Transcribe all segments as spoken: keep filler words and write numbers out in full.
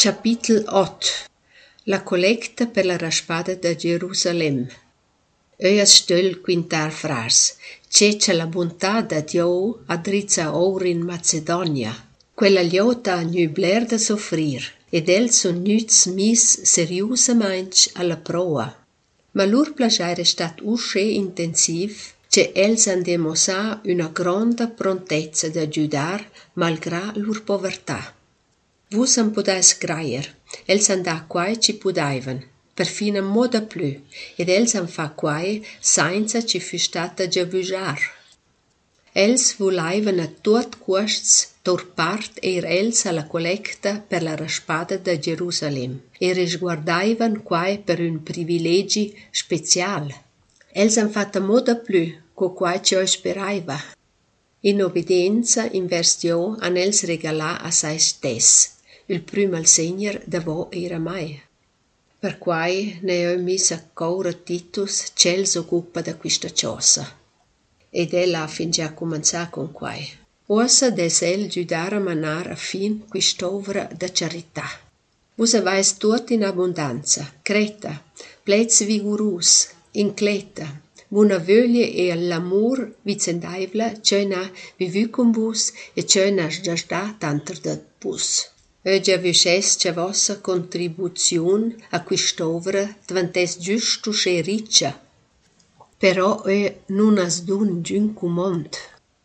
Capitol otto. La collecta per la raspada da Gerusalem. Ea stöl quintar fras, ceccia la bontà da Dio adrizza ora in Macedonia. Quella liota nu bler da soffrir, ed el son nüts mis seriusamainch alla proa. Ma lur plagiare è stat usce intensiv, che els han demosa una gronda prontezza da giudar malgrà lur povertà. Vus an podais graier, els han da quai ci podaivan, perfina moda plü, ed els han fa quai sainza ci fü stata giavujar. Els vulaivan a tuot cuosts tor part eir els alla collecta per la raspada da Gerusalem, e risguardaivan quai per un privilegi special. Els han fatta moda plü, co quai ci oi speraiva. In obbedienza, in versio, han els regalà a sai stes, il prüm al segner da vo era mai. Per quai ne ho mis a coura Titus c'els occupa da quista cosa. Ed ella ha fin già comincià con quai. Ossa des el giudare a manar a fin quist'ovra da carità. Vus avais tuot in abbondanza, creta, plez vigurus, incleta, buna vöglie e l'amor vicendaivla, cioè na vivu con vus e cioè na già tanter da vus. E già visces c'è vostra contribuzione a quist'ovra dvantes giusto e riccia. Però e non as dun giun comond.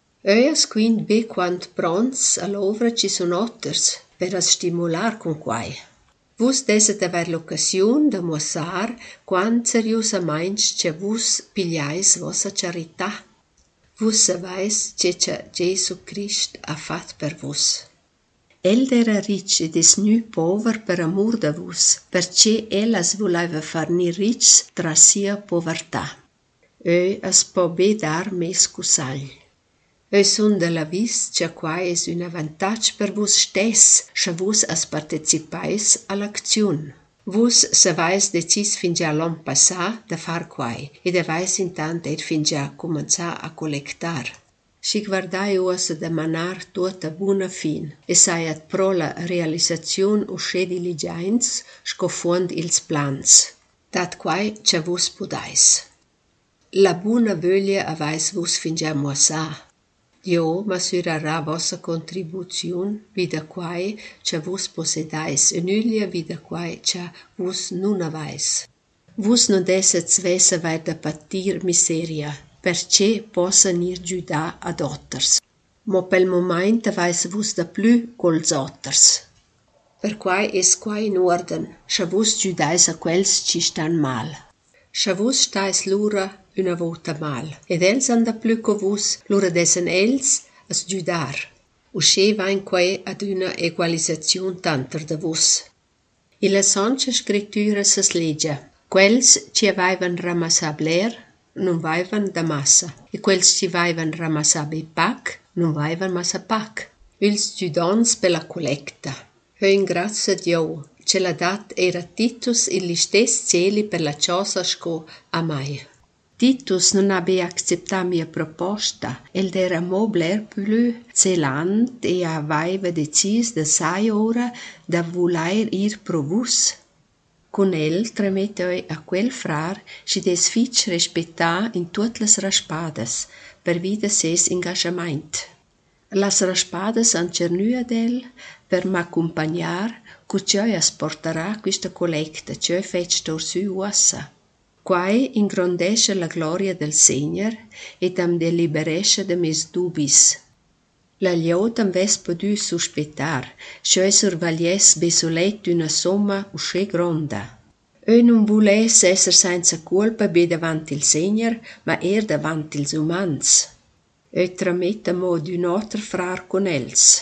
E as quint be quant prons all'ovra ci son otters per as stimular con quai. Vus deset aver l'occasiun de mossar quant seriusamainch ce vus pigliais vossa carità. Vus savais ce ce Gesù Christ ha fat per vus. El era rich ed es nu pover per amor de vus, perché ellas voleva farni rich tra sia povertà. E as po be dar mes cusagl. E son de la vis che quai es un avantage per vus stes, se vus as participais all'acziun. Vus savais decis fin già l'an passà da far quai, ed avais intant er fin già començà a collectar. Si guardai ossa da manar tuota buna fin, e saiat pro la realisaziun usce diligenz scofond ils plans. Dat quai ce vus podais. La buna vöglia avais vus fin già mossà. Dio masurarà vossa contribuziun vida quai ce vus possedais, e nulla vida quai ce vus nun avais. Vus non dessets vessa vai da patir miseria, perché possan ir giudà ad otters. Mo pel moment avais vus da plü cols otters. Per quai es quai in orden, scha vus giudais a quels ci stan mal. Scha vus stais lura una vota mal, ed els han da plü co vus, lura dessen els as giudar. Usce vain quai ad una equalisaziun tanter da vus. I la soncha scrittura sas leggia, quels ci avaivan ramassà bler, non vaivan da massa, e quels ci vaivan ramassà be pac, non vaivan massa pac. Ils giudons per la collecta. E in grazia Dio, ce l'ha dat era Titus illi stes cieli per la cosa sco a mai. Titus non abbia acceptat mia proposta, eld era mo bler plü celant e avaiva decis da sai ora da vulair ir pro vus. Con el tremetoi a quel frar si des fitch respettar in tuot las raspadas, per vida ses engagement. Las raspadas han cernua del per m'accompagnar, cu cioi as portarà quista collecta, cioi fetch tor su uassa. Quai ingrandesce la gloria del Segner et am deliberesce de mes dubis. La liot am ves podu suspettar, cioi survalies besolet una somma usce gronda. E non vules esser senza colpa be davant il Segner, ma er davant ils umans. E trametta mo d'un otter frar con els.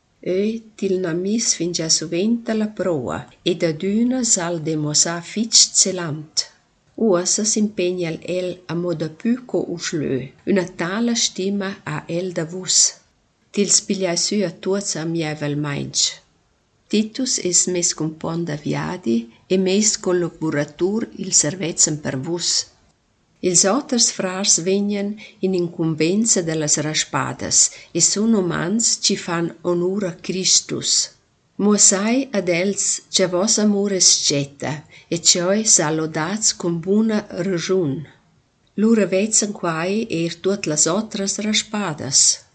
E til namis fin già soventa la proa, ed ad una sal demosa fitch celant. Uossa s'impegna el a moda puco uslö, una tala stima a el da vus. Til spigliai su a tuots a mievel mainch. Titus es mes compon da viadi e mes collaboratur il servezzan per vus. Ils otters frars vegnan in incumbenza de las raspadas e sun umans ci fan onur a Christus. Muosai ad els cha vos amur es sceta, e cioi sa lodats con buna ragiun. Lura vezan quai eir tuot las otras raspadas.